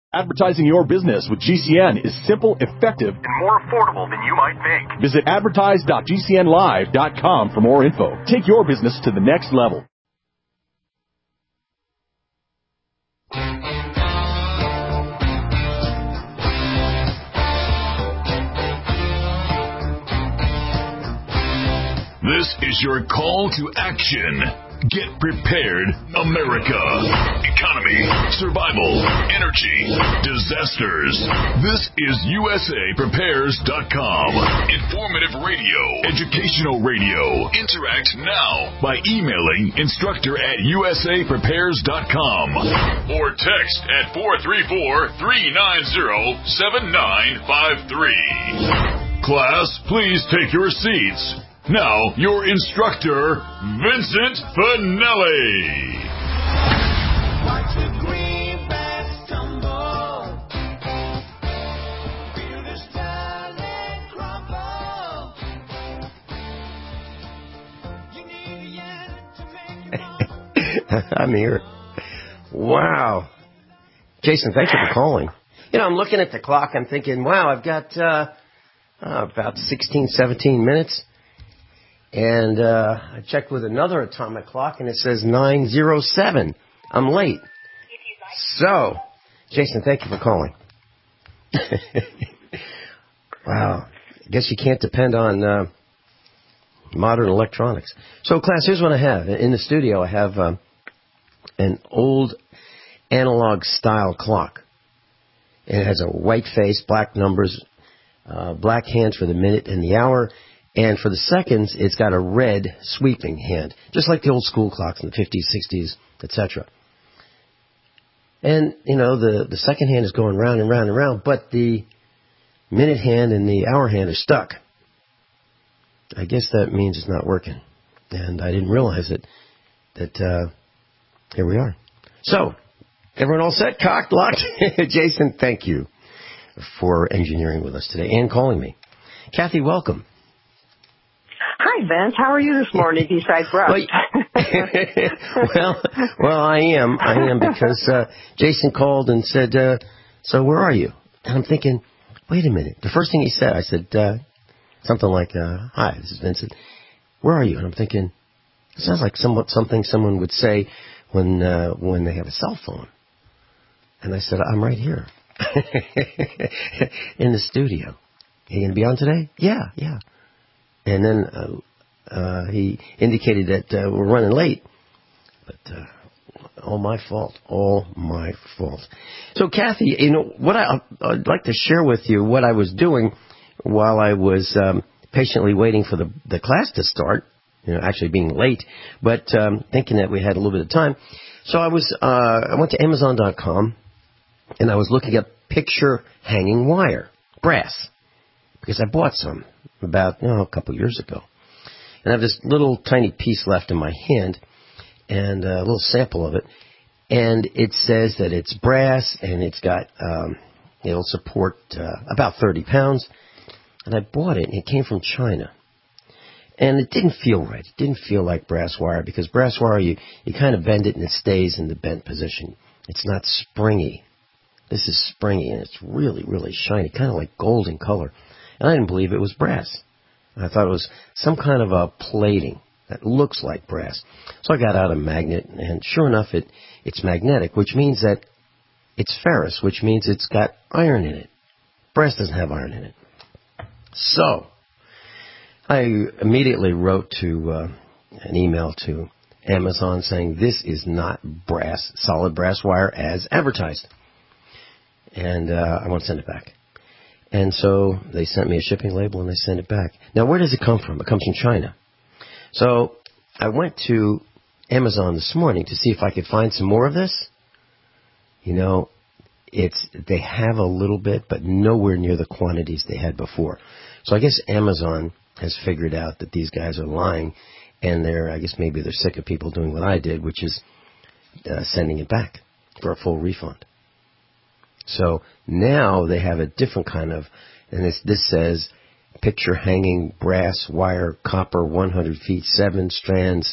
Advertising your business with GCN is simple, effective, and more affordable than you might think. Visit advertise.gcnlive.com for more info. Take your business to the next level. This is your call to action. Get prepared, America. Economy, survival, energy, disasters. This is USAPrepares.com. Informative radio, educational radio. Interact now by emailing instructor@USAPrepares.com or text at 434-390-7953. Class, please take your seats. Now, your instructor, Vincent Finelli. Watch the greenbacks tumble. Feel this talent crumble. You need a yen to make it I'm here. Wow. Jason, thank you for calling. I'm looking at the clock. I'm thinking, wow, I've got about 16, 17 minutes. And I checked with another atomic clock, and it says 9:07. I'm late. So, Jason, thank you for calling. Wow. I guess you can't depend on modern electronics. So, class, here's what I have. In the studio, I have an old analog-style clock. It has a white face, black numbers, black hands for the minute and the hour. And for the seconds, it's got a red sweeping hand, just like the old school clocks in the 50s, 60s, etc. And, the second hand is going round and round and round, but the minute hand and the hour hand are stuck. I guess that means it's not working. And I didn't realize it, that here we are. So, everyone all set? Cocked, locked? Jason, thank you for engineering with us today and calling me. Kathy, welcome. Hi, Vince. How are you this morning besides rust? well, I am because Jason called and said, so where are you? And I'm thinking, wait a minute. The first thing he said, I said something like, hi, this is Vincent. Where are you? And I'm thinking, it sounds like something someone would say when they have a cell phone. And I said, I'm right here in the studio. Are you going to be on today? Yeah. And then he indicated that we're running late. But all my fault. So, Kathy, what I'd like to share with you what I was doing while I was patiently waiting for the class to start, actually being late, but thinking that we had a little bit of time. So I went to Amazon.com, and I was looking at picture hanging wire, brass, because I bought some about a couple years ago. And I have this little tiny piece left in my hand and a little sample of it. And it says that it's brass and it's got, it'll support about 30 pounds. And I bought it and it came from China. And it didn't feel right. It didn't feel like brass wire because brass wire, you kind of bend it and it stays in the bent position. It's not springy. This is springy and it's really, really shiny, kind of like gold in color. And I didn't believe it was brass. I thought it was some kind of a plating that looks like brass. So I got out a magnet, and sure enough, it's magnetic, which means that it's ferrous, which means it's got iron in it. Brass doesn't have iron in it. So I immediately wrote an email to Amazon saying this is not brass, solid brass wire as advertised. And I want to send it back. And so they sent me a shipping label and they sent it back. Now, where does it come from? It comes from China. So I went to Amazon this morning to see if I could find some more of this. They have a little bit, but nowhere near the quantities they had before. So I guess Amazon has figured out that these guys are lying, and maybe they're sick of people doing what I did, which is sending it back for a full refund. So now they have a different kind of, and this says, picture hanging brass wire, copper, 100 feet, 7 strands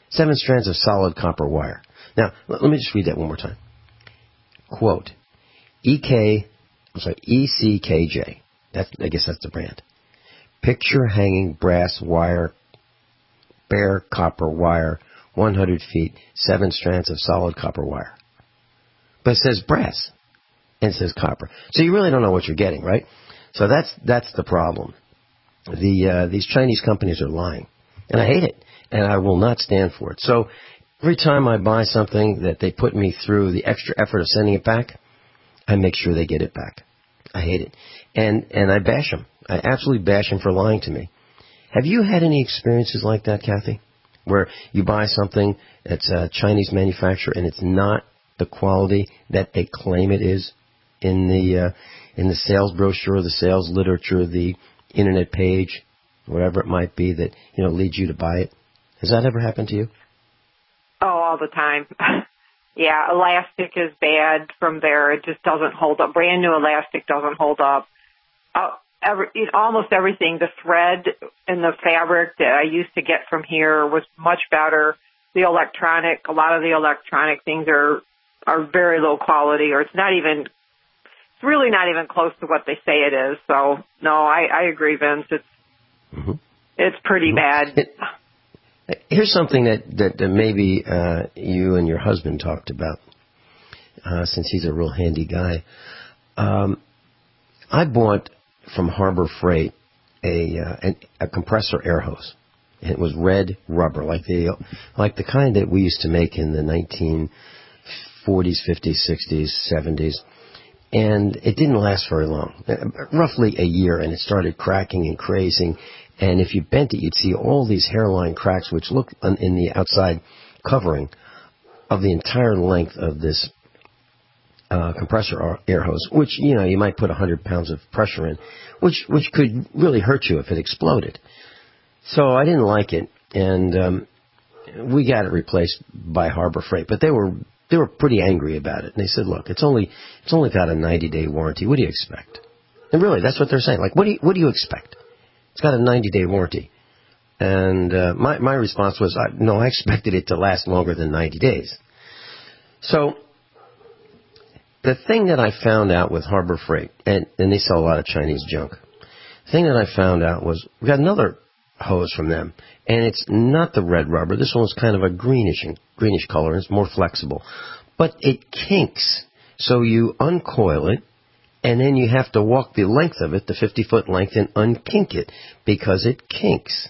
of solid copper wire. Now, let me just read that one more time. Quote, ECKJ. I guess that's the brand. Picture hanging brass wire, bare copper wire, 100 feet, 7 strands of solid copper wire. But it says brass, and it says copper. So you really don't know what you're getting, right? So that's the problem. These Chinese companies are lying. And I hate it. And I will not stand for it. So every time I buy something that they put me through the extra effort of sending it back, I make sure they get it back. I hate it. And I bash them. I absolutely bash them for lying to me. Have you had any experiences like that, Kathy? Where you buy something that's a Chinese manufacturer and it's not the quality that they claim it is in the sales brochure, the sales literature, the internet page, whatever it might be that, leads you to buy it? Has that ever happened to you? Oh, all the time. Yeah, elastic is bad from there. It just doesn't hold up. Brand new elastic doesn't hold up. Almost everything, the thread and the fabric that I used to get from here was much better. A lot of the electronic things are very low quality, or it's really not even close to what they say it is. So, no, I agree, Vince. It's pretty bad. Here's something that maybe you and your husband talked about, since he's a real handy guy. I bought from Harbor Freight a compressor air hose. It was red rubber, like the kind that we used to make in the 1940s, 50s, 60s, 70s. And it didn't last very long, roughly a year, and it started cracking and crazing. And if you bent it, you'd see all these hairline cracks, which look in the outside covering of the entire length of this compressor air hose, which, you might put 100 pounds of pressure in, which could really hurt you if it exploded. So I didn't like it, and we got it replaced by Harbor Freight. But they were pretty angry about it, and they said, "Look, it's only got a 90-day warranty. What do you expect?" And really, that's what they're saying. Like, what do you expect? It's got a 90-day warranty. And my response was, no, I expected it to last longer than 90 days. So the thing that I found out with Harbor Freight, and they sell a lot of Chinese junk, the thing that I found out was we got another hose from them, and it's not the red rubber. This one's kind of a greenish color, and it's more flexible. But it kinks. So you uncoil it, and then you have to walk the length of it, the 50-foot length, and unkink it because it kinks.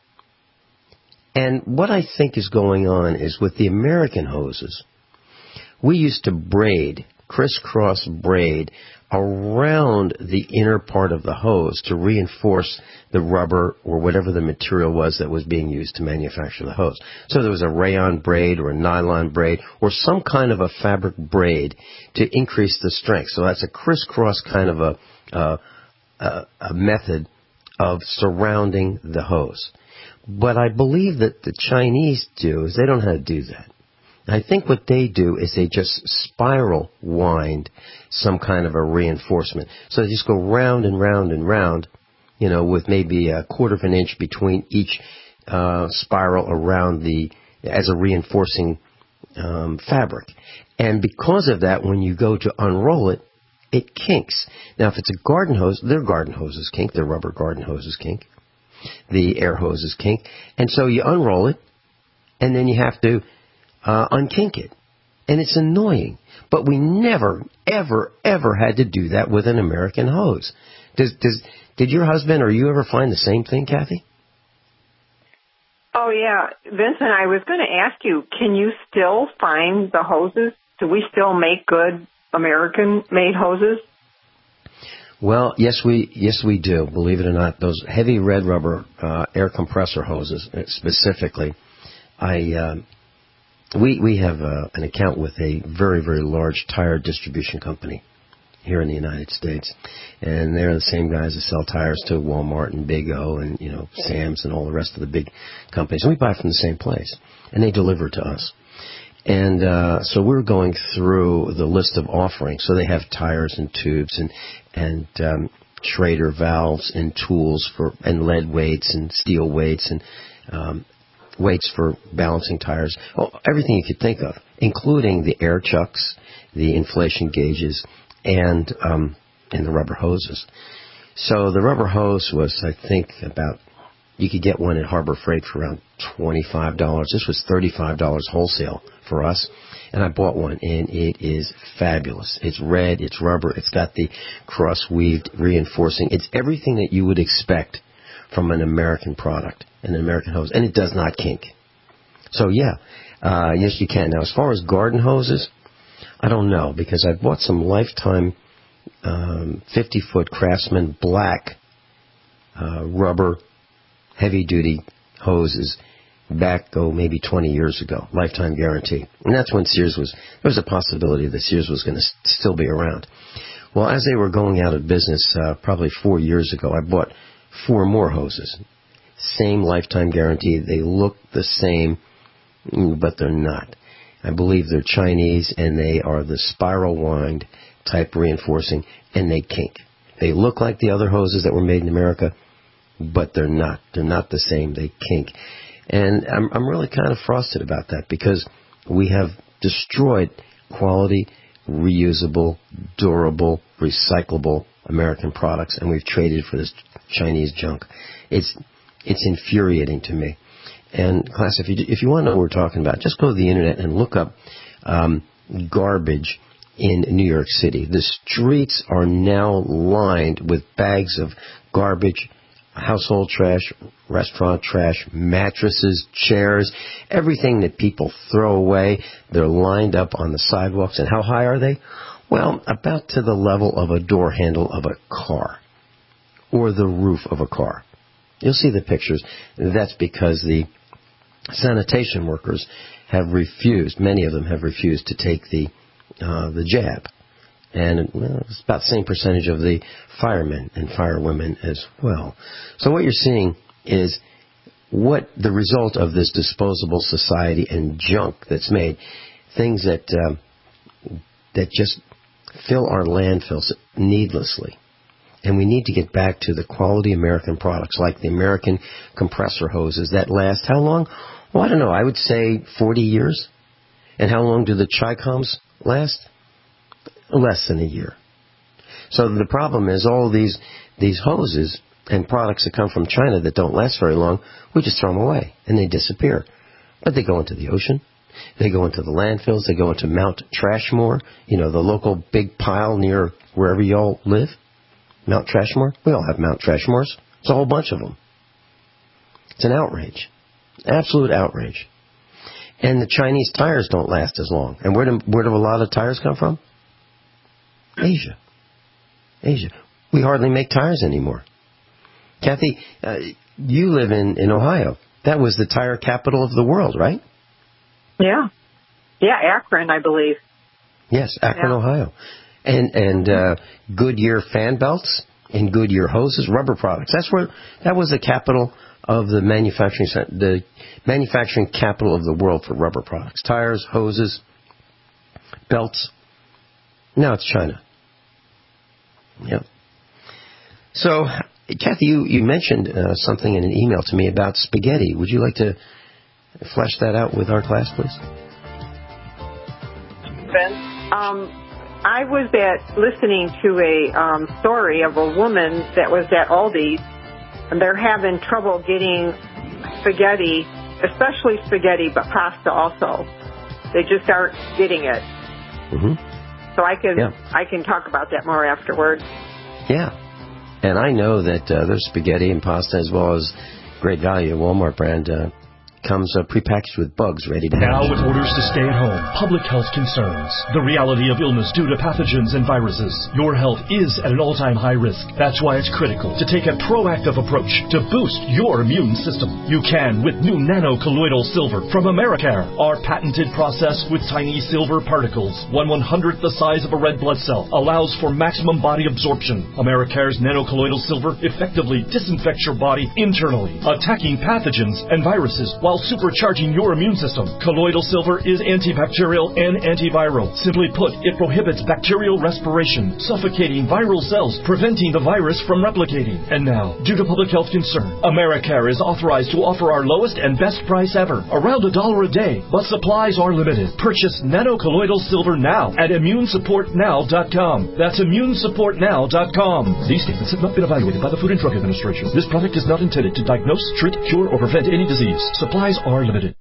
And what I think is going on is with the American hoses, we used to crisscross braid around the inner part of the hose to reinforce the rubber or whatever the material was that was being used to manufacture the hose. So there was a rayon braid or a nylon braid or some kind of a fabric braid to increase the strength. So that's a crisscross kind of a method of surrounding the hose. But I believe that the Chinese is they don't know how to do that. I think what they do is they just spiral wind some kind of a reinforcement. So they just go round and round and round, with maybe a quarter of an inch between each spiral around as a reinforcing fabric. And because of that, when you go to unroll it, it kinks. Now, if it's a garden hose, their garden hoses kink, their rubber garden hoses kink, the air hoses kink. And so you unroll it, and then you have to unkink it. And it's annoying. But we never, ever, ever had to do that with an American hose. Did your husband or you ever find the same thing, Kathy? Oh, yeah. Vincent, I was going to ask you, can you still find the hoses? Do we still make good American-made hoses? Well, yes, we do. Believe it or not, those heavy red rubber air compressor hoses, specifically, we have an account with a very, very large tire distribution company here in the United States, and they're the same guys that sell tires to Walmart and Big O and Sam's and all the rest of the big companies. And we buy from the same place, and they deliver to us. And so we're going through the list of offerings. So they have tires and tubes and Schrader valves and tools and lead weights and steel weights and weights for balancing tires. Oh, everything you could think of, including the air chucks, the inflation gauges, and the rubber hoses. So the rubber hose was, I think, about, you could get one at Harbor Freight for around $25. This was $35 wholesale for us. And I bought one, and it is fabulous. It's red, it's rubber, it's got the cross-weaved reinforcing. It's everything that you would expect from an American product, an American hose, and it does not kink. So, yeah, yes, you can. Now, as far as garden hoses, I don't know, because I bought some Lifetime 50-foot Craftsman black rubber heavy-duty hoses back, maybe 20 years ago, lifetime guarantee. And that's when Sears there was a possibility that Sears was going to still be around. Well, as they were going out of business probably 4 years ago, I bought 4 more hoses. Same lifetime guarantee. They look the same, but they're not. I believe they're Chinese, and they are the spiral wind type reinforcing, and they kink. They look like the other hoses that were made in America, but they're not. They're not the same. They kink. And I'm really kind of frosted about that, because we have destroyed quality, reusable, durable, recyclable American products, and we've traded for this Chinese junk. It's infuriating to me. And class, if you want to know what we're talking about, just go to the internet and look up garbage in New York City. The streets are now lined with bags of garbage, household trash, restaurant trash, mattresses, chairs, everything that people throw away. They're lined up on the sidewalks. And how high are they? Well, about to the level of a door handle of a car or the roof of a car. You'll see the pictures. That's because the sanitation workers have refused, many of them have refused to take the jab. And it's about the same percentage of the firemen and firewomen as well. So what you're seeing is what the result of this disposable society and junk that's made, things that just fill our landfills needlessly. And we need to get back to the quality American products, like the American compressor hoses that last how long? Well, I don't know. I would say 40 years. And how long do the Chi-Coms last? Less than a year. So the problem is all these hoses and products that come from China that don't last very long, we just throw them away and they disappear. But they go into the ocean. They go into the landfills. They go into Mount Trashmore, the local big pile near wherever y'all live. Mount Trashmore. We all have Mount Trashmores. It's a whole bunch of them. It's an outrage. Absolute outrage. And the Chinese tires don't last as long. And where do a lot of tires come from? Asia. We hardly make tires anymore. Kathy, you live in Ohio. That was the tire capital of the world, right? Yeah. Yeah, Akron, I believe. Yes, Akron, Ohio. And Goodyear fan belts and Goodyear hoses, rubber products. That was the capital of the manufacturing capital of the world for rubber products. Tires, hoses, belts. Now it's China. Yep. So, Kathy, you mentioned something in an email to me about spaghetti. Would you like to flesh that out with our class, please? Ben, I was listening to a story of a woman that was at Aldi's, and they're having trouble getting spaghetti, especially spaghetti, but pasta also. They just aren't getting it. Mm-hmm. So I can talk about that more afterwards. Yeah. And I know that there's spaghetti and pasta as well as Great Value, Walmart brand, comes prepackaged with bugs ready to Now hatch. with orders to stay at home, public health concerns, the reality of illness due to pathogens and viruses, your health is at an all-time high risk. That's why it's critical to take a proactive approach to boost your immune system. You can with new nano-colloidal silver from Americare. Our patented process with tiny silver particles, 1/100th the size of a red blood cell, allows for maximum body absorption. Americare's nano-colloidal silver effectively disinfects your body internally, attacking pathogens and viruses while while supercharging your immune system. Colloidal silver is antibacterial and antiviral. Simply put, it prohibits bacterial respiration, suffocating viral cells, preventing the virus from replicating. And now, due to public health concern, AmeriCare is authorized to offer our lowest and best price ever, around $1 a day, but supplies are limited. Purchase nanocolloidal silver now at ImmuneSupportNow.com. That's ImmuneSupportNow.com. These statements have not been evaluated by the Food and Drug Administration. This product is not intended to diagnose, treat, cure, or prevent any disease. Supplies are limited.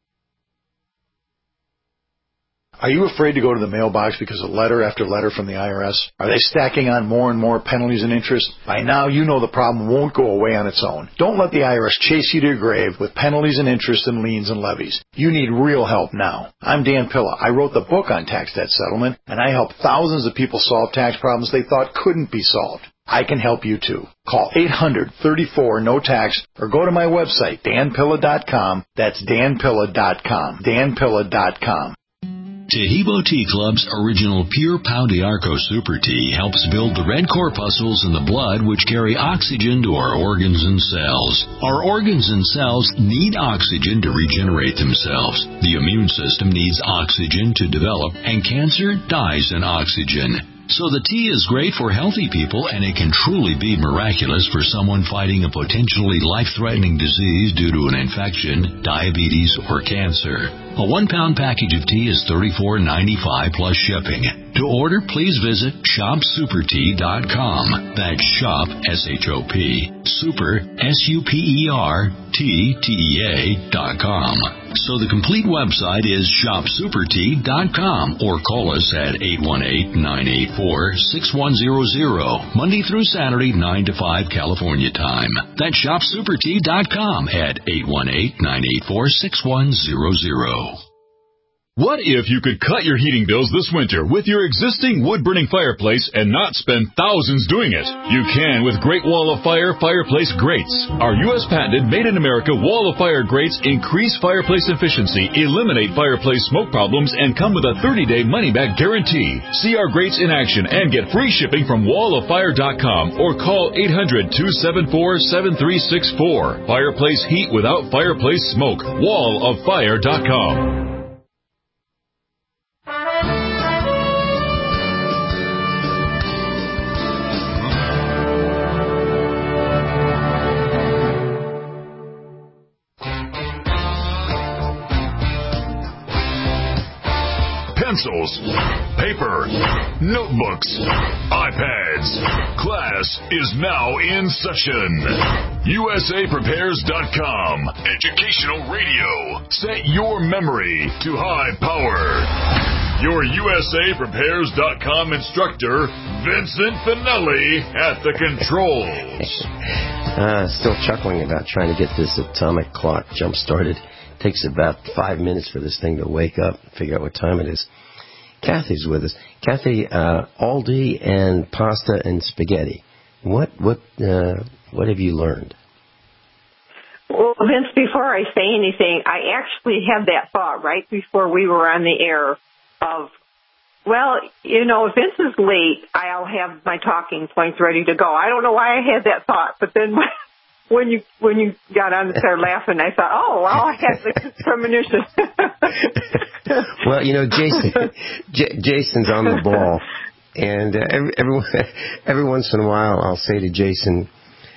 Are you afraid to go to the mailbox because of letter after letter from the IRS? Are they stacking on more and more penalties and interest? By now, you know the problem won't go away on its own. Don't let the IRS chase you to your grave with penalties and interest and liens and levies. You need real help now. I'm Dan Pilla. I wrote the book on tax debt settlement, and I help thousands of people solve tax problems they thought couldn't be solved. I can help you too. Call 800-34-NO-TAX or go to my website, danpilla.com. That's danpilla.com. danpilla.com. Tahibo Tea Club's original Pure Pau d'Arco Super Tea helps build the red corpuscles in the blood which carry oxygen to our organs and cells. Our organs and cells need oxygen to regenerate themselves. The immune system needs oxygen to develop, and cancer dies in oxygen. So the tea is great for healthy people, and it can truly be miraculous for someone fighting a potentially life-threatening disease due to an infection, diabetes, or cancer. A 1-pound package of tea is $34.95 plus shipping. To order, please visit shopsupertea.com. That's shop, S-H-O-P, super, S-U-P-E-R-T-T-E-A.com. So the complete website is shopsupertea.com, or call us at 818-984-6100, Monday through Saturday, 9 to 5 California time. That's shopsupertea.com at 818-984-6100. What if you could cut your heating bills this winter with your existing wood-burning fireplace and not spend thousands doing it? You can with Great Wall of Fire fireplace grates. Our U.S. patented made-in-America Wall of Fire grates increase fireplace efficiency, eliminate fireplace smoke problems, and come with a 30-day money-back guarantee. See our grates in action and get free shipping from walloffire.com or call 800-274-7364. Fireplace heat without fireplace smoke. walloffire.com. Pencils, paper, notebooks, iPads. Class is now in session. USAPrepares.com. Educational radio. Set your memory to high power. Your USAPrepares.com instructor, Vincent Finelli, at the controls. Still chuckling about trying to get this atomic clock jump-started. Takes about 5 minutes for this thing to wake up, figure out what time it is. Kathy's with us. Kathy, Aldi and pasta and spaghetti. What have you learned? Well, Vince, before I say anything, I actually had that thought right before we were on the air of, well, you know, if Vince is late, I'll have my talking points ready to go. I don't know why I had that thought, but then when you got on and started laughing, I thought, oh, well, I had the premonition. Well, you know, Jason's on the ball, and every once in a while I'll say to Jason,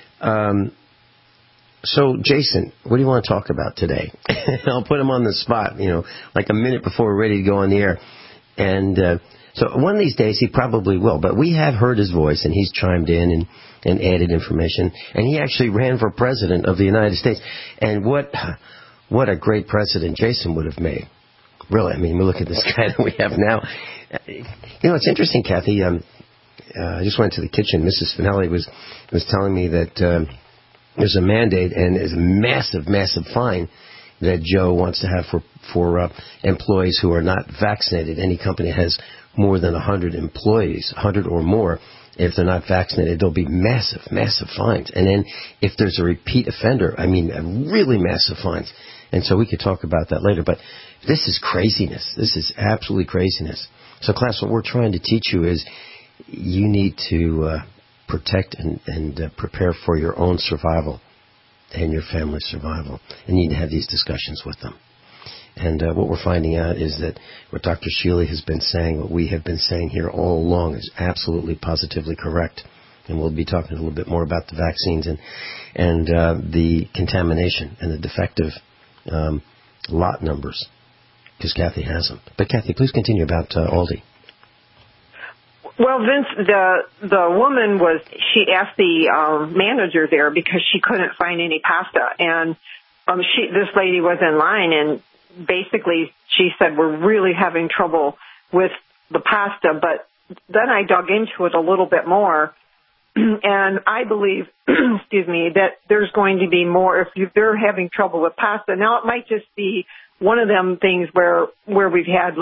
so Jason, what do you want to talk about today? I'll put him on the spot, you know, like a minute before we're ready to go on the air. And so one of these days he probably will, but we have heard his voice, and he's chimed in and added information, and he actually ran for president of the United States. And what a great president Jason would have made. Really, I mean, we look at this guy that we have now. You know, it's interesting, Kathy. I just went to the kitchen. Mrs. Finelli was telling me that there's a mandate and there's a massive, massive fine that Joe wants to have for employees who are not vaccinated. Any company that has more than 100 employees, 100 or more, if they're not vaccinated, there'll be massive, massive fines. And then if there's a repeat offender, I mean, really massive fines. And so we could talk about that later. But this is craziness. This is absolutely craziness. So, class, what we're trying to teach you is you need to protect and prepare for your own survival. and your family's survival. And you need to have these discussions with them. And what we're finding out is that what Dr. Shealy has been saying, what we have been saying here all along, is absolutely, positively correct. And we'll be talking a little bit more about the vaccines and the contamination and the defective lot numbers, because Kathy has them. But Kathy, please continue about Aldi. Well, Vince, the woman she asked the manager there because she couldn't find any pasta, and this lady was in line, and basically she said, we're really having trouble with the pasta. But then I dug into it a little bit more, and I believe, excuse me, that there's going to be more if they're having trouble with pasta. Now, it might just be one of them things where we've had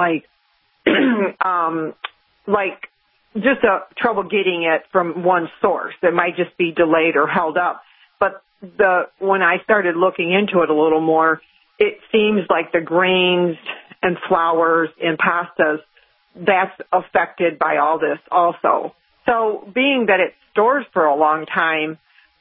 just trouble getting it from one source. It might just be delayed or held up. But when I started looking into it a little more, it seems like the grains and flours and pastas, that's affected by all this also. So being that it stores for a long time,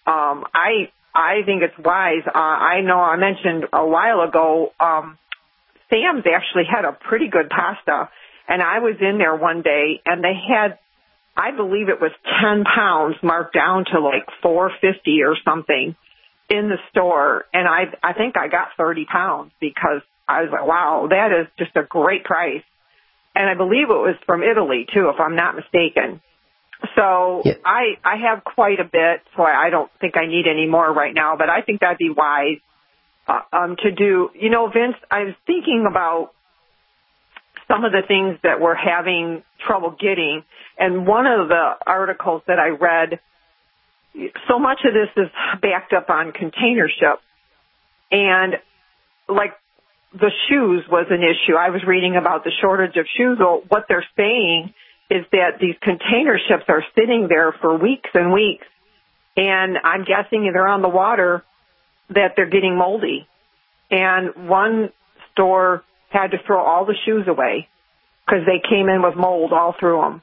I think it's wise. I know I mentioned a while ago, Sam's actually had a pretty good pasta, and I was in there one day, and they had, I believe it was 10 pounds marked down to like $4.50 or something in the store, and I think I got 30 pounds because I was like, wow, that is just a great price. And I believe it was from Italy, too, if I'm not mistaken. So yeah. I have quite a bit, so I don't think I need any more right now, but I think that'd be wise to do. You know, Vince, I was thinking about some of the things that we're having trouble getting, and one of the articles that I read, so much of this is backed up on container ships, and like the shoes was an issue. I was reading about the shortage of shoes. Well, what they're saying is that these container ships are sitting there for weeks and weeks, and I'm guessing they're on the water that they're getting moldy. And one store had to throw all the shoes away because they came in with mold all through them.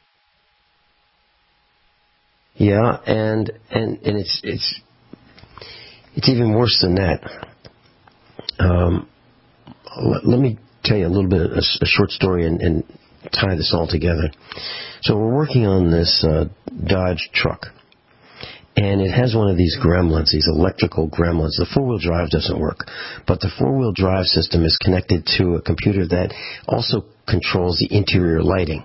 Yeah, and it's even worse than that. Let me tell you a little bit, a short story, and tie this all together. So we're working on this Dodge truck, and it has one of these gremlins, these electrical gremlins. The four-wheel drive doesn't work, but the four-wheel drive system is connected to a computer that also controls the interior lighting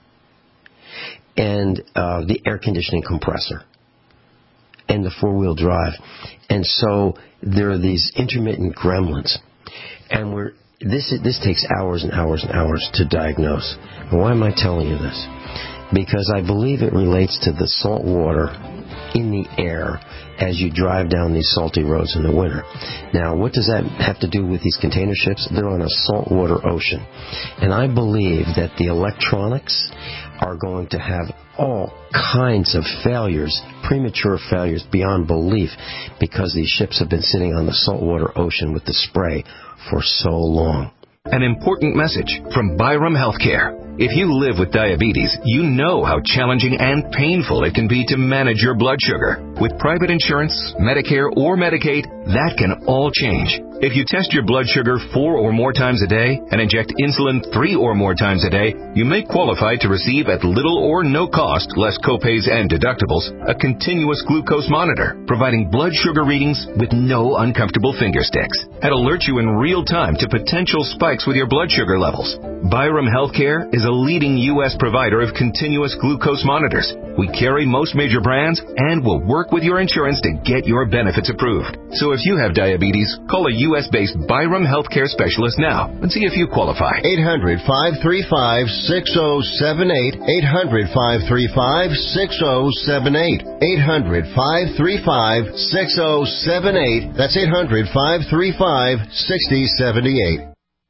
and the air conditioning compressor and the four-wheel drive. And so there are these intermittent gremlins, and this takes hours and hours and hours to diagnose. And why am I telling you this? Because I believe it relates to the salt water in the air as you drive down these salty roads in the winter. Now, what does that have to do with these container ships? They're on a saltwater ocean. And I believe that the electronics are going to have all kinds of failures, premature failures beyond belief, because these ships have been sitting on the saltwater ocean with the spray for so long. An important message from Byram Healthcare. If you live with diabetes, you know how challenging and painful it can be to manage your blood sugar. With private insurance, Medicare, or Medicaid, that can all change. If you test your blood sugar 4 or more times a day and inject insulin 3 or more times a day, you may qualify to receive at little or no cost, less copays and deductibles, a continuous glucose monitor, providing blood sugar readings with no uncomfortable finger sticks, and alert you in real time to potential spikes with your blood sugar levels. Byram Healthcare is a leading U.S. provider of continuous glucose monitors. We carry most major brands and will work with your insurance to get your benefits approved. So if you have diabetes, call a U.S.-based Byram Healthcare specialist now and see if you qualify. 800-535-6078. 800-535-6078. 800-535-6078. That's 800-535-6078.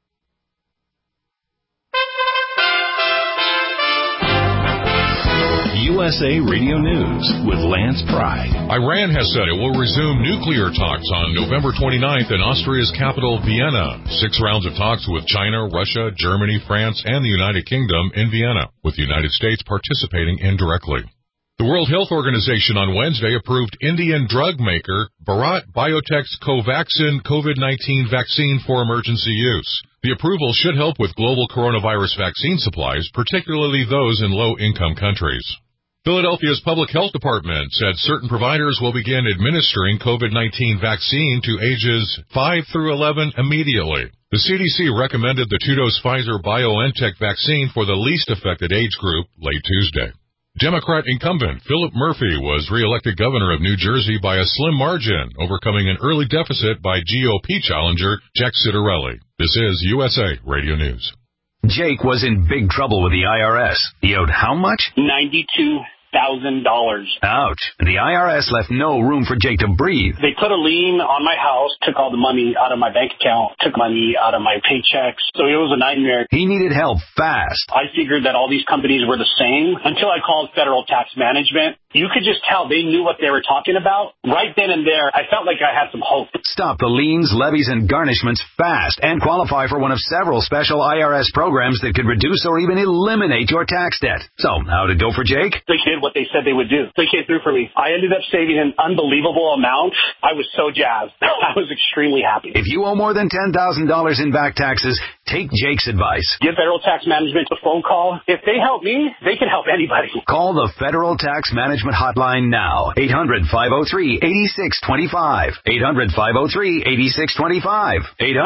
USA Radio News with Lance Pry. Iran has said it will resume nuclear talks on November 29th in Austria's capital, Vienna. 6 rounds of talks with China, Russia, Germany, France, and the United Kingdom in Vienna, with the United States participating indirectly. The World Health Organization on Wednesday approved Indian drug maker Bharat Biotech's Covaxin COVID-19 vaccine for emergency use. The approval should help with global coronavirus vaccine supplies, particularly those in low-income countries. Philadelphia's Public Health Department said certain providers will begin administering COVID-19 vaccine to ages 5 through 11 immediately. The CDC recommended the 2-dose Pfizer-BioNTech vaccine for the least affected age group late Tuesday. Democrat incumbent Philip Murphy was reelected governor of New Jersey by a slim margin, overcoming an early deficit by GOP challenger Jack Ciattarelli. This is USA Radio News. Jake was in big trouble with the IRS. He owed how much? $92,000. Ouch. The IRS left no room for Jake to breathe. They put a lien on my house, took all the money out of my bank account, took money out of my paychecks. So it was a nightmare. He needed help fast. I figured that all these companies were the same until I called Federal Tax Management. You could just tell they knew what they were talking about. Right then and there, I felt like I had some hope. Stop the liens, levies, and garnishments fast and qualify for one of several special IRS programs that could reduce or even eliminate your tax debt. So, how'd it go for Jake? They did what they said they would do. They came through for me. I ended up saving an unbelievable amount. I was so jazzed. I was extremely happy. If you owe more than $10,000 in back taxes, take Jake's advice. Give Federal Tax Management a phone call. If they help me, they can help anybody. Call the Federal Tax Management Hotline now. 800-503-8625. 800-503-8625.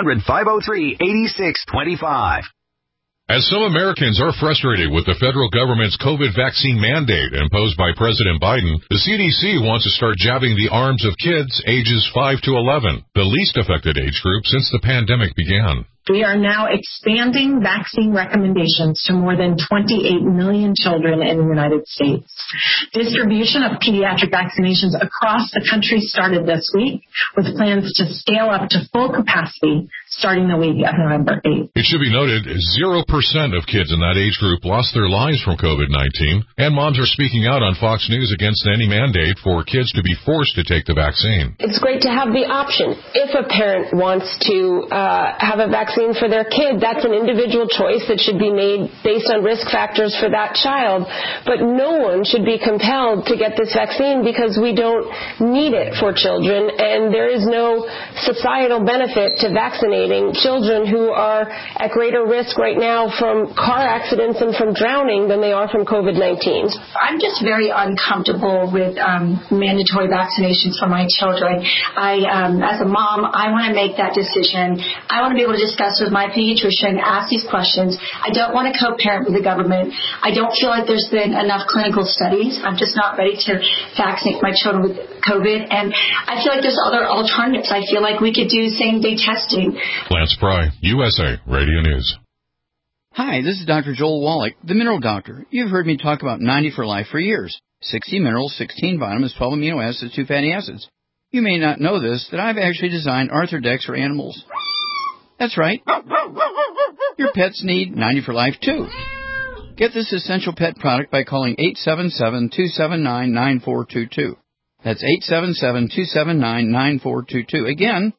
800-503-8625. As some Americans are frustrated with the federal government's COVID vaccine mandate imposed by President Biden, the CDC wants to start jabbing the arms of kids ages 5 to 11, the least affected age group since the pandemic began. We are now expanding vaccine recommendations to more than 28 million children in the United States. Distribution of pediatric vaccinations across the country started this week, with plans to scale up to full capacity starting the week of November 8th. It should be noted, 0% of kids in that age group lost their lives from COVID-19, and moms are speaking out on Fox News against any mandate for kids to be forced to take the vaccine. It's great to have the option. If a parent wants to have a vaccine for their kid, that's an individual choice that should be made based on risk factors for that child. But no one should be compelled to get this vaccine because we don't need it for children, and there is no societal benefit to vaccinating children who are at greater risk right now from car accidents and from drowning than they are from COVID-19. I'm just very uncomfortable with mandatory vaccinations for my children. As a mom, I want to make that decision. I want to be able to discuss with my pediatrician, ask these questions. I don't want to co-parent with the government. I don't feel like there's been enough clinical studies. I'm just not ready to vaccinate my children with COVID. And I feel like there's other alternatives. I feel like we could do same-day testing. Lance Pry, USA Radio News. Hi, this is Dr. Joel Wallach, the Mineral Doctor. You've heard me talk about 90 for Life for years. 60 minerals, 16 vitamins, 12 amino acids, 2 fatty acids. You may not know this, that I've actually designed Arthrodex for animals. That's right. Your pets need 90 for Life, too. Get this essential pet product by calling 877-279-9422. That's 877-279-9422. Again,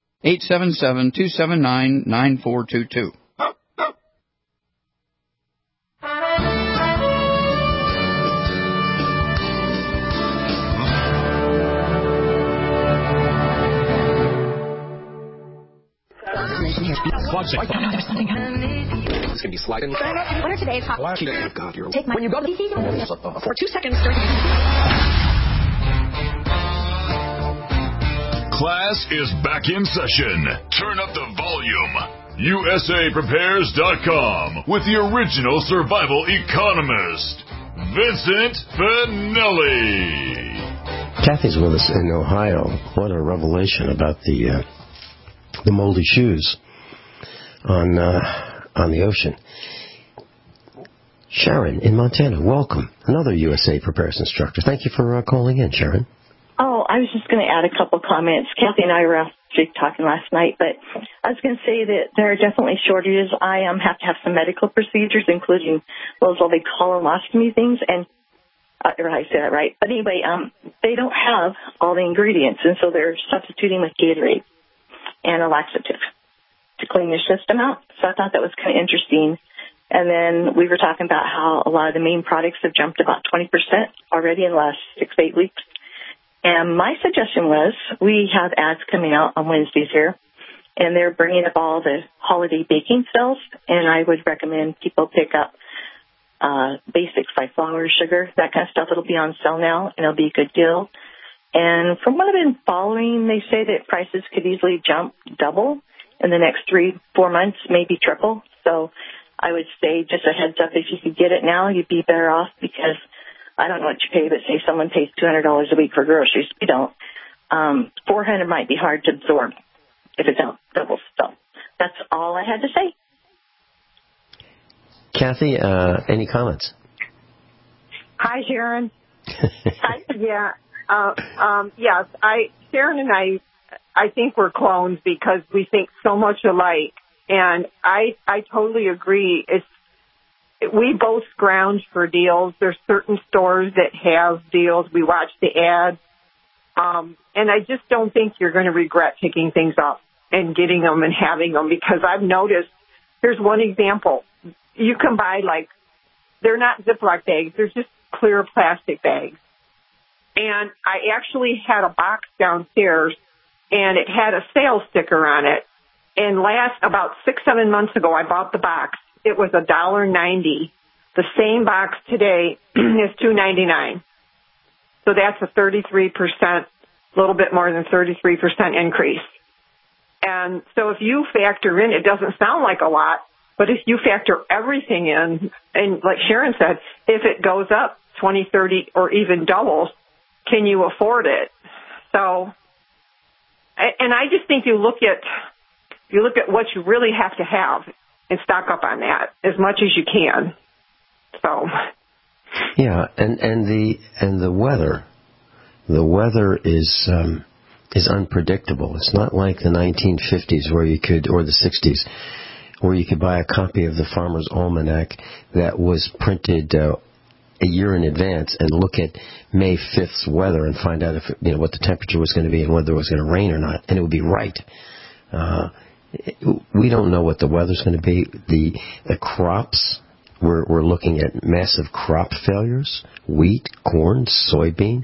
877-279-9422. It's going to be sliding. What are today's hot? God, you're... Take my... When you go to the... For 2 seconds during... Class is back in session. Turn up the volume. USAPrepares.com with the original survival economist, Vincent Finelli. Kathy's with us in Ohio. What a revelation about the moldy shoes on the ocean. Sharon in Montana, welcome. Another USA Prepares instructor. Thank you for calling in, Sharon. Oh, I was just going to add a couple comments. Kathy and I were actually talking last night, but I was going to say that there are definitely shortages. I have to have some medical procedures, including those what they colonoscopy things, and I say that right. But anyway, they don't have all the ingredients, and so they're substituting with Gatorade and a laxative to clean your system out. So I thought that was kind of interesting. And then we were talking about how a lot of the main products have jumped about 20% already in the last 6 to 8 weeks. And my suggestion was we have ads coming out on Wednesdays here, and they're bringing up all the holiday baking sales, and I would recommend people pick up basics like flour, sugar, that kind of stuff. It'll be on sale now, and it'll be a good deal. And from what I've been following, they say that prices could easily jump double in the next 3-4 months, maybe triple. So I would say just a heads up, if you could get it now, you'd be better off, because I don't know what you pay, but say someone pays $200 a week for groceries. We don't. $400 might be hard to absorb if it doubles. So that's all I had to say. Kathy, any comments? Hi, Sharon. Hi. Yeah. Yes, Sharon and I think we're clones because we think so much alike. And I totally agree. We both scrounge for deals. There's certain stores that have deals. We watch the ads. And I just don't think you're going to regret picking things up and getting them and having them, because I've noticed, here's one example. You can buy, they're not Ziploc bags. They're just clear plastic bags. And I actually had a box downstairs, and it had a sales sticker on it. And about 6-7 months ago, I bought the box. It was $1.90. The same box today is $2.99. So that's a 33%, a little bit more than 33% increase. And so if you factor in, it doesn't sound like a lot, but if you factor everything in, and like Sharon said, if it goes up 20, 30, or even doubles, can you afford it? So, and I just think you look at what you really have to have and stock up on that as much as you can. So. Yeah, and the weather is unpredictable. It's not like the 1950s or the 60s, where you could buy a copy of the Farmer's Almanac that was printed a year in advance and look at May 5th's weather and find out what the temperature was going to be and whether it was going to rain or not, and it would be right. We don't know what the weather's going to be. The crops, we're looking at massive crop failures: wheat, corn, soybean,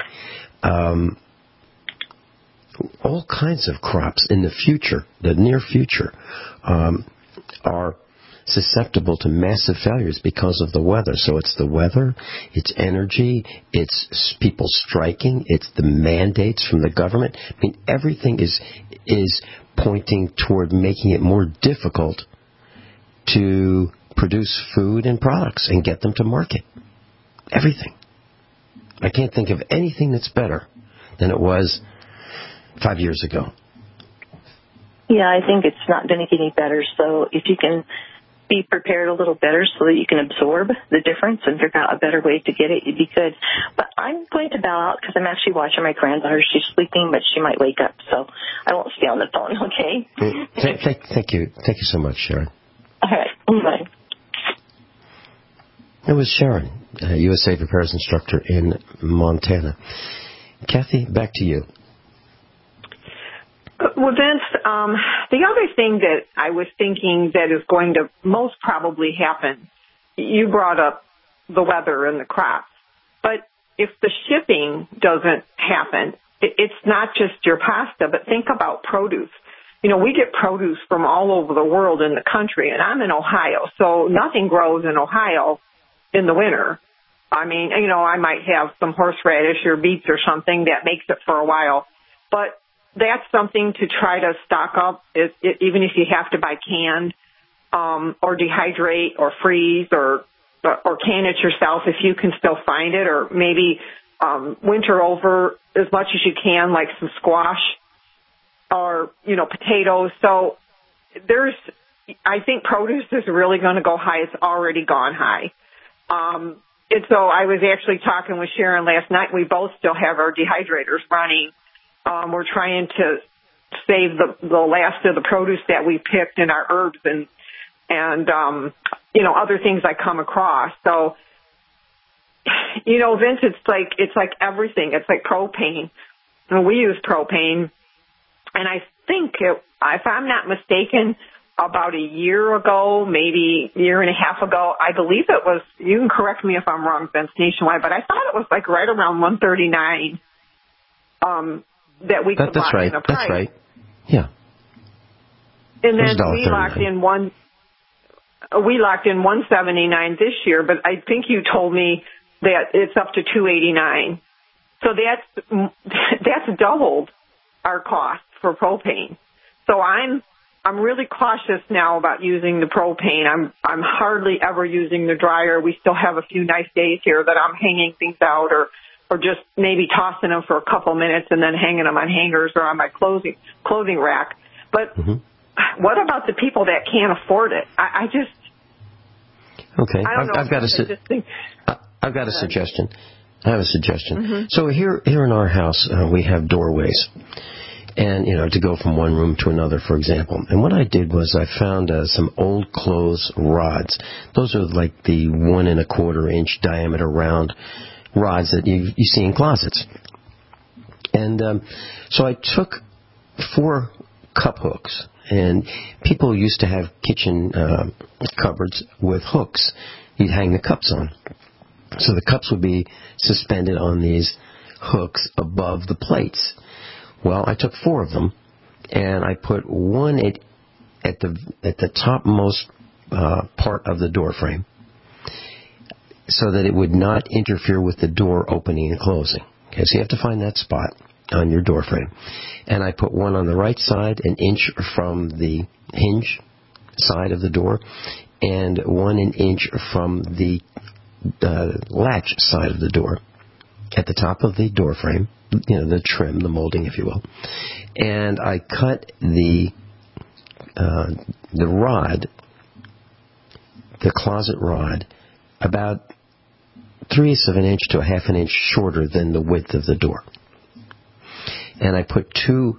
all kinds of crops in the future, the near future, are susceptible to massive failures because of the weather. So it's the weather, it's energy, it's people striking, it's the mandates from the government. I mean, everything is pointing toward making it more difficult to produce food and products and get them to market. Everything. I can't think of anything that's better than it was 5 years ago. Yeah, I think it's not going to get any better. So if you can be prepared a little better so that you can absorb the difference and figure out a better way to get it, you'd be good. But I'm going to bow out because I'm actually watching my granddaughter. She's sleeping, but she might wake up, so I won't stay on the phone, okay? Thank you. Thank you so much, Sharon. All right. Bye. It was Sharon, a USA Prepares instructor in Montana. Kathy, back to you. Well, Vince, the other thing that I was thinking that is going to most probably happen, you brought up the weather and the crops, but if the shipping doesn't happen, it's not just your pasta, but think about produce. You know, we get produce from all over the world in the country, and I'm in Ohio, so nothing grows in Ohio in the winter. I mean, you know, I might have some horseradish or beets or something that makes it for a while, but that's something to try to stock up, even if you have to buy canned or dehydrate or freeze or can it yourself if you can still find it, or maybe winter over as much as you can, like some squash or, you know, potatoes. So I think produce is really going to go high. It's already gone high. And so I was actually talking with Sharon last night. We both still have our dehydrators running. We're trying to save the last of the produce that we picked in our herbs and you know, other things I come across. So, you know, Vince, it's like everything. It's like propane. And we use propane, and I think if I'm not mistaken, about a year ago, maybe a year and a half ago. I believe it was, you can correct me if I'm wrong, Vince, Nationwide, but I thought it was like right around $139 that we could lock in a price. That's right. Yeah. And then we locked in $179 this year, but I think you told me that it's up to $289. So that's doubled our cost for propane. So I'm really cautious now about using the propane. I'm hardly ever using the dryer. We still have a few nice days here that I'm hanging things out or just maybe tossing them for a couple minutes and then hanging them on hangers or on my clothing rack. But what about the people that can't afford it? I just... Okay, I've got a suggestion. I have a suggestion. So here in our house, we have doorways, and to go from one room to another, for example. And what I did was I found some old clothes rods. Those are like the 1 1/4 inch diameter round rods that you see in closets. And so I took 4 cup hooks. And people used to have kitchen cupboards with hooks you'd hang the cups on. So the cups would be suspended on these hooks above the plates. Well, I took 4 of them, and I put one at the topmost part of the door frame so that it would not interfere with the door opening and closing. Okay, so you have to find that spot on your door frame. And I put one on the right side, 1 inch from the hinge side of the door, and 1 inch from the latch side of the door at the top of the door frame, the trim, the molding, if you will. And I cut the rod, the closet rod, about 3/8 of an inch to 1/2 inch shorter than the width of the door. And I put 2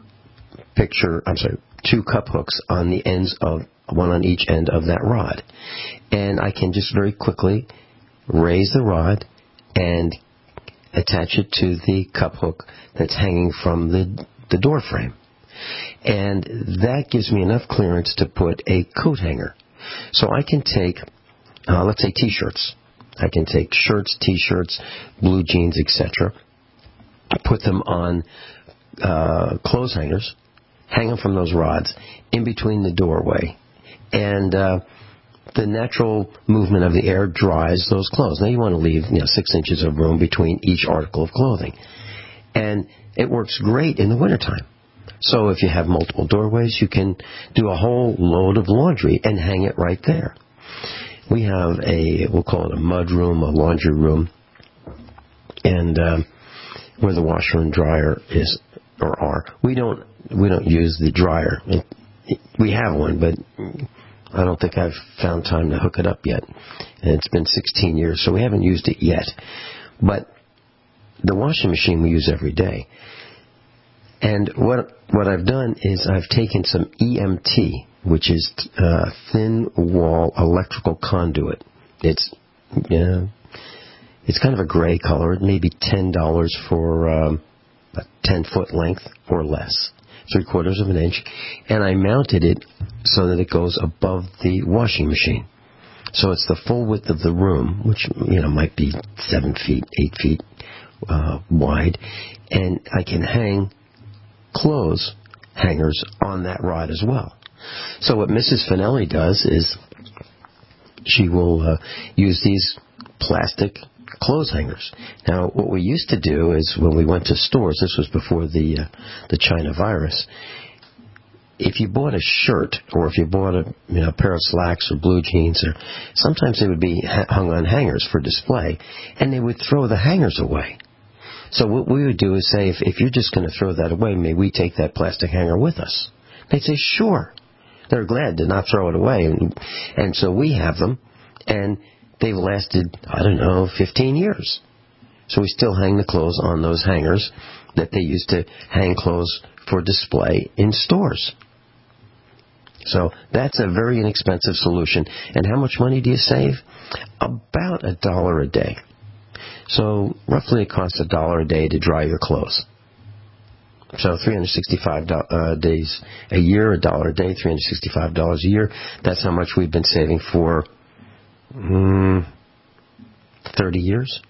cup hooks on the ends of, one on each end of that rod. And I can just very quickly raise the rod and attach it to the cup hook that's hanging from the door frame. And that gives me enough clearance to put a coat hanger. So I can take, let's say, T-shirts. I can take shirts, T-shirts, blue jeans, etc., put them on clothes hangers, hang them from those rods in between the doorway, and the natural movement of the air dries those clothes. Now you want to leave 6 inches of room between each article of clothing, and it works great in the wintertime. So if you have multiple doorways, you can do a whole load of laundry and hang it right there. We have we'll call it a mud room, a laundry room, and where the washer and dryer is or are. We don't use the dryer. We have one, but I don't think I've found time to hook it up yet. And it's been 16 years, so we haven't used it yet. But the washing machine we use every day. And what I've done is I've taken some EMT, which is thin wall electrical conduit. It's kind of a gray color. It may be $10 for a 10-foot length or less, 3/4 of an inch. And I mounted it so that it goes above the washing machine. So it's the full width of the room, which might be 7 feet, 8 feet wide. And I can hang clothes hangers on that rod as well. So what Mrs. Finelli does is she will use these plastic clothes hangers. Now, what we used to do is when we went to stores, this was before the China virus, if you bought a shirt or if you bought a pair of slacks or blue jeans, or sometimes they would be hung on hangers for display, and they would throw the hangers away. So what we would do is say, if you're just going to throw that away, may we take that plastic hanger with us? They'd say, sure. They're glad to not throw it away. And so we have them, and they've lasted, 15 years. So we still hang the clothes on those hangers that they used to hang clothes for display in stores. So that's a very inexpensive solution. And how much money do you save? About $1 a day. So roughly it costs $1 a day to dry your clothes. So 365 days a year, $1 a day, $365 a year. That's how much we've been saving for 30 years.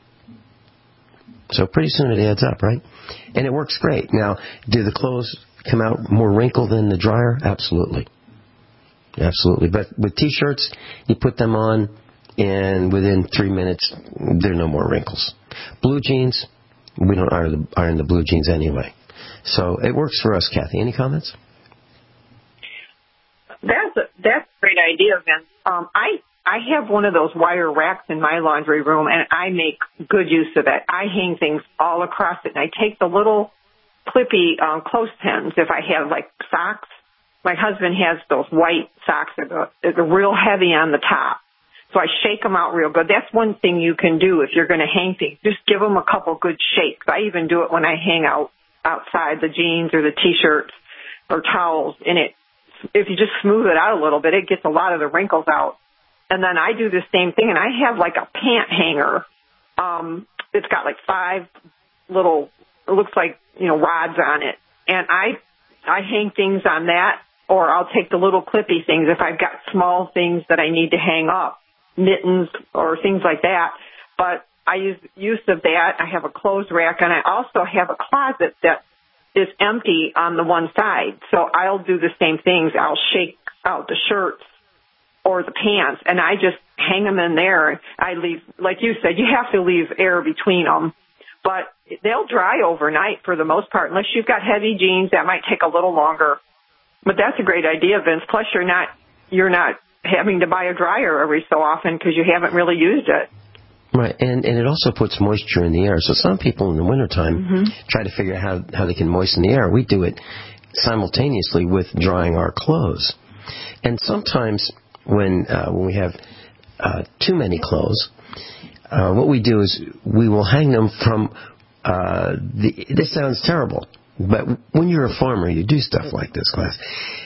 So pretty soon it adds up, right? And it works great. Now, do the clothes come out more wrinkled than the dryer? Absolutely. Absolutely. But with T-shirts, you put them on, and within 3 minutes, there are no more wrinkles. Blue jeans, we don't iron the blue jeans anyway. So it works for us, Kathy. Any comments? That's a great idea, Vince. I have one of those wire racks in my laundry room, and I make good use of it. I hang things all across it, and I take the little clippy clothespins if I have, like, socks. My husband has those white socks that are real heavy on the top. So I shake them out real good. That's one thing you can do if you're going to hang things. Just give them a couple good shakes. I even do it when I hang outside the jeans or the T-shirts or towels. And if you just smooth it out a little bit, it gets a lot of the wrinkles out. And then I do the same thing, and I have like a pant hanger. It's got like 5 little, it looks like, rods on it. And I hang things on that, or I'll take the little clippy things if I've got small things that I need to hang up, mittens or things like that. But I use of that. I have a clothes rack, and I also have a closet that is empty on the one side. So I'll do the same things. I'll shake out the shirts or the pants, and I just hang them in there. I leave, like you said, you have to leave air between them. But they'll dry overnight for the most part. Unless you've got heavy jeans, that might take a little longer. But that's a great idea, Vince. Plus, you're not having to buy a dryer every so often because you haven't really used it. Right, and it also puts moisture in the air. So some people in the wintertime try to figure out how they can moisten the air. We do it simultaneously with drying our clothes. And sometimes when we have too many clothes, what we do is we will hang them from this sounds terrible, but when you're a farmer, you do stuff like this, class.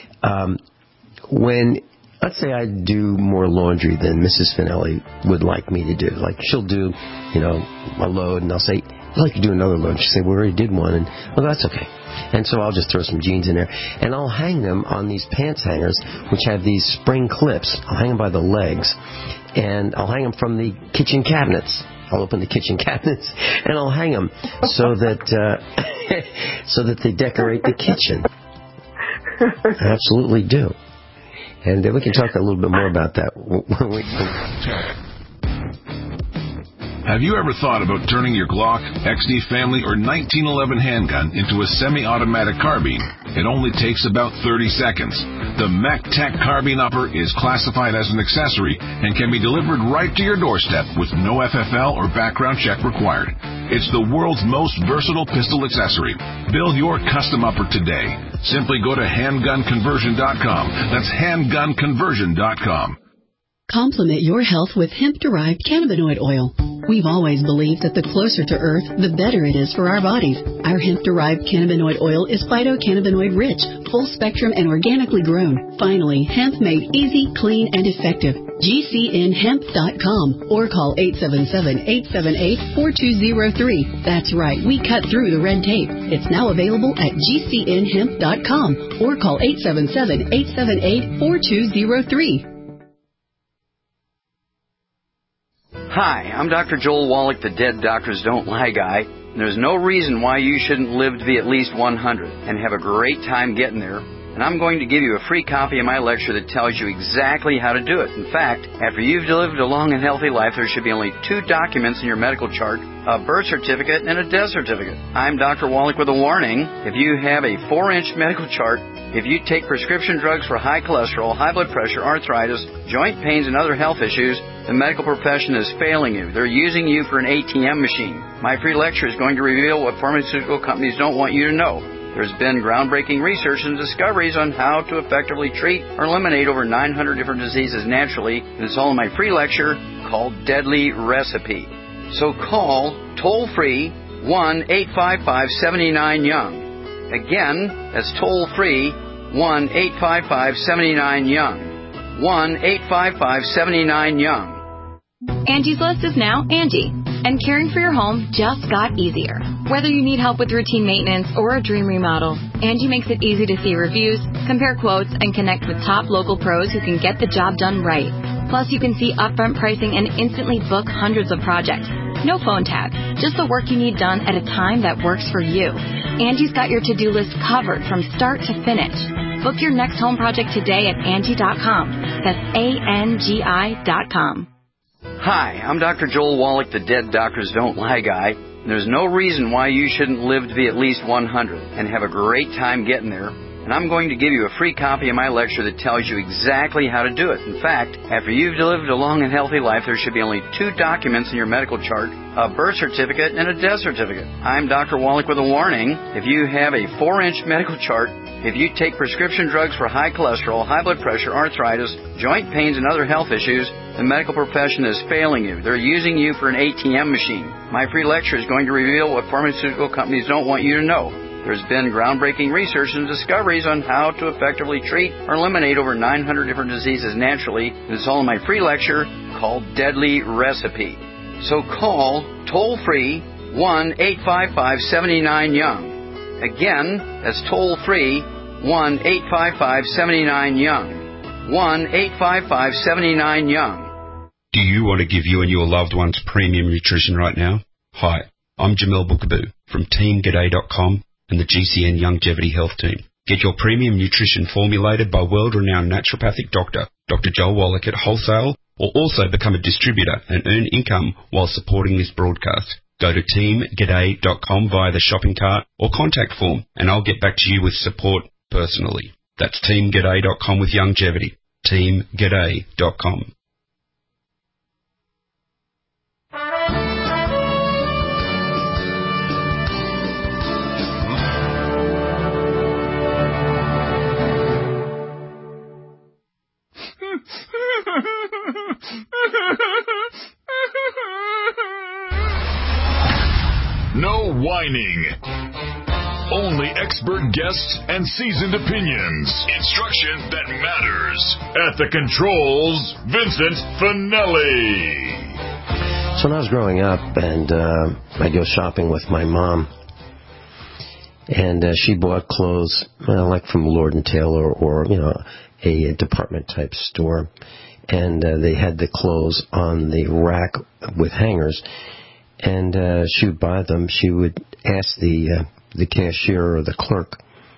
When, let's say I do more laundry than Mrs. Finelli would like me to do. Like, she'll do, a load, and I'll say, I'd like to do another load. She'll say, we already did one, and, well, that's okay. And so I'll just throw some jeans in there, and I'll hang them on these pants hangers, which have these spring clips. I'll hang them by the legs, and I'll hang them from the kitchen cabinets. I'll open the kitchen cabinets, and I'll hang them so that they decorate the kitchen. I absolutely do. And we can talk a little bit more about that when we Have you ever thought about turning your Glock, XD Family, or 1911 handgun into a semi-automatic carbine? It only takes about 30 seconds. The MechTech Carbine Upper is classified as an accessory and can be delivered right to your doorstep with no FFL or background check required. It's the world's most versatile pistol accessory. Build your custom upper today. Simply go to handgunconversion.com. That's handgunconversion.com. Complement your health with hemp-derived cannabinoid oil. We've always believed that the closer to Earth, the better it is for our bodies. Our hemp-derived cannabinoid oil is phytocannabinoid-rich, full-spectrum, and organically grown. Finally, hemp made easy, clean, and effective. GCNhemp.com or call 877-878-4203. That's right, we cut through the red tape. It's now available at GCNhemp.com or call 877-878-4203. Hi, I'm Dr. Joel Wallach, the Dead Doctors Don't Lie guy. There's no reason why you shouldn't live to be at least 100 and have a great time getting there. And I'm going to give you a free copy of my lecture that tells you exactly how to do it. In fact, after you've lived a long and healthy life, there should be only 2 documents in your medical chart, a birth certificate and a death certificate. I'm Dr. Wallach with a warning. If you have a 4-inch medical chart, if you take prescription drugs for high cholesterol, high blood pressure, arthritis, joint pains, and other health issues, the medical profession is failing you. They're using you for an ATM machine. My free lecture is going to reveal what pharmaceutical companies don't want you to know. There's been groundbreaking research and discoveries on how to effectively treat or eliminate over 900 different diseases naturally, and it's all in my free lecture called Deadly Recipe. So call toll-free 1-855-79-YOUNG. Again, that's toll-free 1-855-79-YOUNG. 1-855-79-YOUNG. Angie's List is now Angie, And caring for your home just got easier. Whether you need help with routine maintenance or a dream remodel, Angie makes it easy to see reviews, compare quotes, and connect with top local pros who can get the job done right. Plus, you can see upfront pricing and instantly book hundreds of projects. No phone tag, just the work you need done at a time that works for you. Angie's got your to-do list covered from start to finish. Book your next home project today at Angie.com. That's ANGI.com. Hi, I'm Dr. Joel Wallach, the Dead Doctors Don't Lie guy. There's no reason why you shouldn't live to be at least 100 and have a great time getting there. And I'm going to give you a free copy of my lecture that tells you exactly how to do it. In fact, after you've lived a long and healthy life, there should be only 2 documents in your medical chart, a birth certificate and a death certificate. I'm Dr. Wallach with a warning. If you have a 4-inch medical chart, if you take prescription drugs for high cholesterol, high blood pressure, arthritis, joint pains, and other health issues, the medical profession is failing you. They're using you for an ATM machine. My free lecture is going to reveal what pharmaceutical companies don't want you to know. There's been groundbreaking research and discoveries on how to effectively treat or eliminate over 900 different diseases naturally. It's all in my free lecture called Deadly Recipe. So call toll-free 1-855-79-YOUNG. Again, that's toll-free 1-855-79-YOUNG. 1-855-79-YOUNG. Do you want to give you and your loved ones premium nutrition right now? Hi, I'm Jamel Bookaboo from TeamGaday.com and the GCN Longevity Health Team. Get your premium nutrition formulated by world-renowned naturopathic doctor, Dr. Joel Wallach at wholesale, or also become a distributor and earn income while supporting this broadcast. Go to TeamGaday.com via the shopping cart or contact form, and I'll get back to you with support personally. That's TeamGaday.com with longevity. TeamGaday.com. No whining. Only expert guests and seasoned opinions. Instruction that matters. At the controls, Vincent Finelli. So when I was growing up, and I'd go shopping with my mom, and she bought clothes, like from Lord & Taylor or, a department-type store, and they had the clothes on the rack with hangers, and she would buy them. She would ask the cashier or the clerk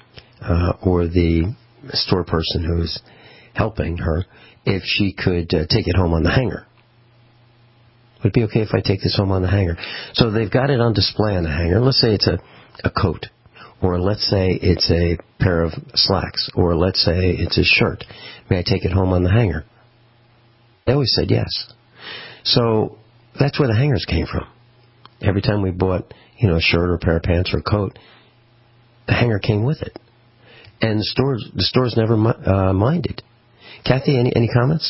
or the store person who was helping her if she could take it home on the hanger. Would it be okay if I take this home on the hanger? So they've got it on display on the hanger. Let's say it's a coat, or let's say it's a pair of slacks, or let's say it's a shirt. May I take it home on the hanger? They always said yes. So that's where the hangers came from. Every time we bought, a shirt or a pair of pants or a coat, the hanger came with it. And the stores never minded. Kathy, any comments?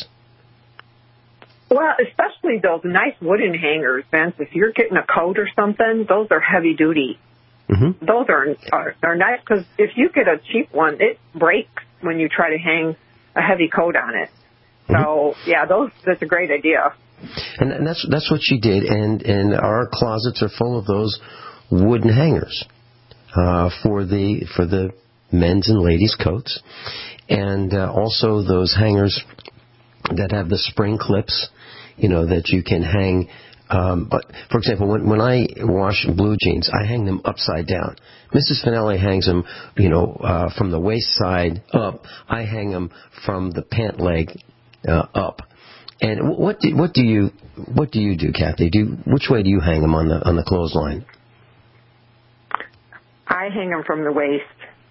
Well, especially those nice wooden hangers, Vince. If you're getting a coat or something, those are heavy duty. Mm-hmm. Those are nice, because if you get a cheap one, it breaks when you try to hang a heavy coat on it. Mm-hmm. So, yeah, that's a great idea. And that's what she did, and our closets are full of those wooden hangers for the men's and ladies' coats, and also those hangers that have the spring clips, that you can hang. But for example, when I wash blue jeans, I hang them upside down. Mrs. Finelli hangs them, from the waist side up. I hang them from the pant leg up. And what do you do, Kathy? Which way do you hang them on the clothesline? I hang them from the waist.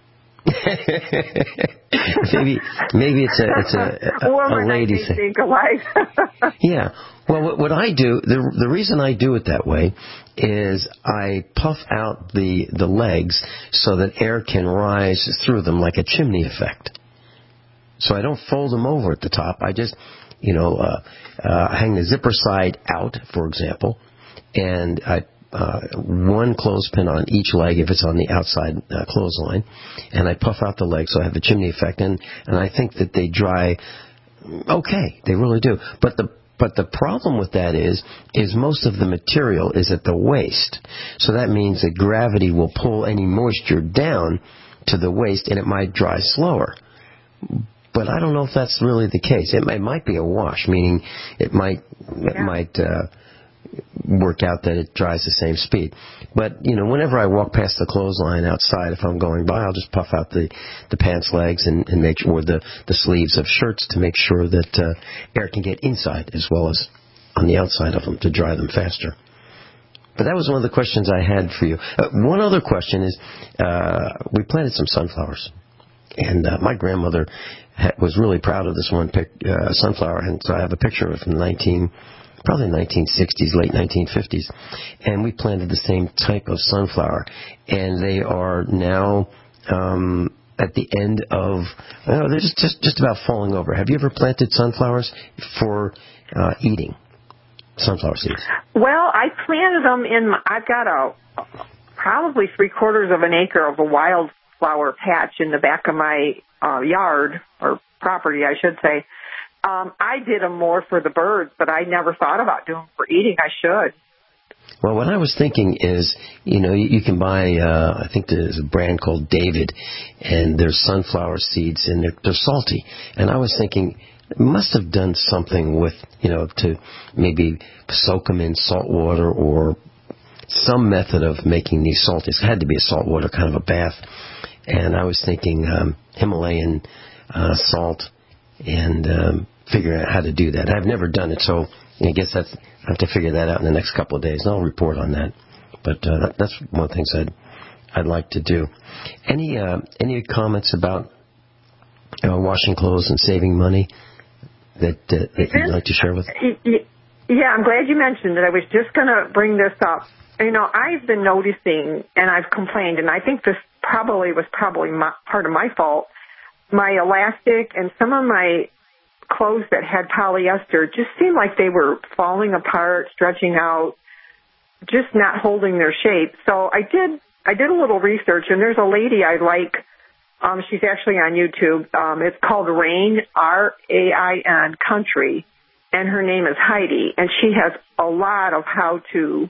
maybe it's a lady thing. Yeah. Well, what I do, the reason I do it that way is I puff out the legs so that air can rise through them like a chimney effect. So I don't fold them over at the top. I just hang the zipper side out, for example, and I one clothespin on each leg if it's on the outside clothesline, and I puff out the legs so I have a chimney effect, and I think that they dry okay. They really do. But But the problem with that is most of the material is at the waist. So that means that gravity will pull any moisture down to the waist, and it might dry slower. But I don't know if that's really the case. It might be a wash, meaning it might work out that it dries the same speed. But, whenever I walk past the clothesline outside, if I'm going by, I'll just puff out the pants legs and make sure, or the sleeves of shirts to make sure that air can get inside as well as on the outside of them to dry them faster. But that was one of the questions I had for you. One other question is, we planted some sunflowers. And my grandmother was really proud of this one sunflower, and so I have a picture of it from probably 1960s, late 1950s. And we planted the same type of sunflower. And they are now at the end of, they're just about falling over. Have you ever planted sunflowers for eating? Sunflower seeds. Well, I planted them I've got probably 3/4 of an acre of a wildflower patch in the back of my yard, or property, I should say. I did them more for the birds, but I never thought about doing them for eating. I should. Well, what I was thinking is, you can buy, I think there's a brand called David, and there's sunflower seeds, and they're salty. And I was thinking, it must have done something with, to maybe soak them in salt water or some method of making these salty. It had to be a salt water kind of a bath. And I was thinking Himalayan salt and figuring out how to do that. I've never done it, so I guess I have to figure that out in the next couple of days, and I'll report on that. But that's one of the things I'd like to do. Any comments about washing clothes and saving money that you'd like to share with? Yeah, I'm glad you mentioned it. I was just going to bring this up. I've been noticing, and I've complained, and I think this was probably part of my fault. My elastic and some of my clothes that had polyester just seemed like they were falling apart, stretching out, just not holding their shape. So I did a little research, and there's a lady I like. She's actually on YouTube. It's called Rain, R-A-I-N, Country, and her name is Heidi, and she has a lot of how-to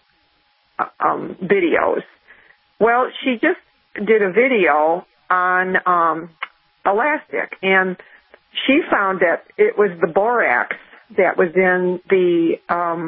videos. Well, she just did a video on elastic, and she found that it was the borax that was in the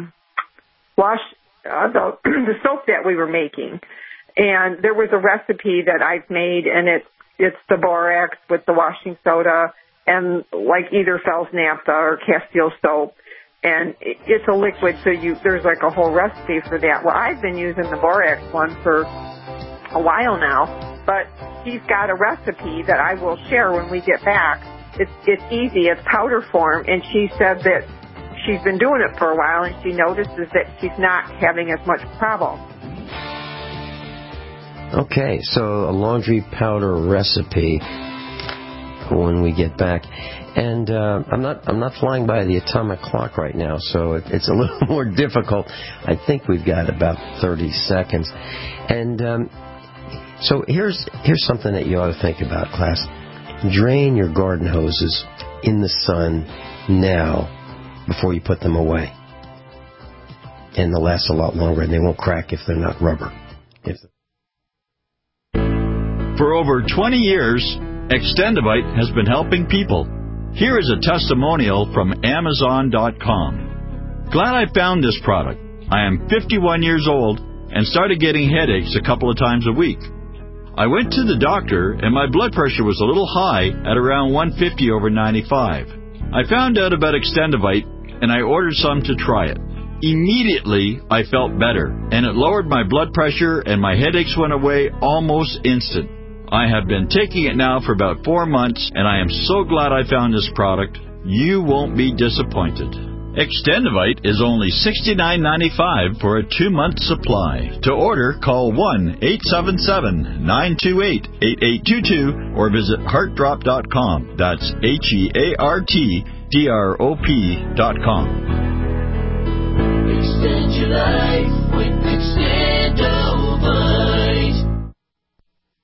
the soap that we were making. And there was a recipe that I've made, and it's the borax with the washing soda and like either Fels naphtha or Castile soap. And it's a liquid, so there's like a whole recipe for that. Well, I've been using the borax one for a while now, but she's got a recipe that I will share when we get back. It's easy. It's powder form, and she said that she's been doing it for a while, and she notices that she's not having as much problem. Okay, so a laundry powder recipe when we get back. And I'm not flying by the atomic clock right now, so it's a little more difficult. I think we've got about 30 seconds. And so here's something that you ought to think about, class. Drain your garden hoses in the sun now before you put them away. And they'll last a lot longer, and they won't crack if they're not rubber. For over 20 years, Extendivite has been helping people. Here is a testimonial from Amazon.com. Glad I found this product. I am 51 years old and started getting headaches a couple of times a week. I went to the doctor, and my blood pressure was a little high at around 150 over 95. I found out about Extendivite, and I ordered some to try it. Immediately, I felt better, and it lowered my blood pressure, and my headaches went away almost instant. I have been taking it now for about 4 months, and I am so glad I found this product. You won't be disappointed. Extendivite is only $69.95 for a 2-month supply. To order, call 1-877-928-8822 or visit heartdrop.com. That's HEARTDROP.com. Extend your life with Extendivite.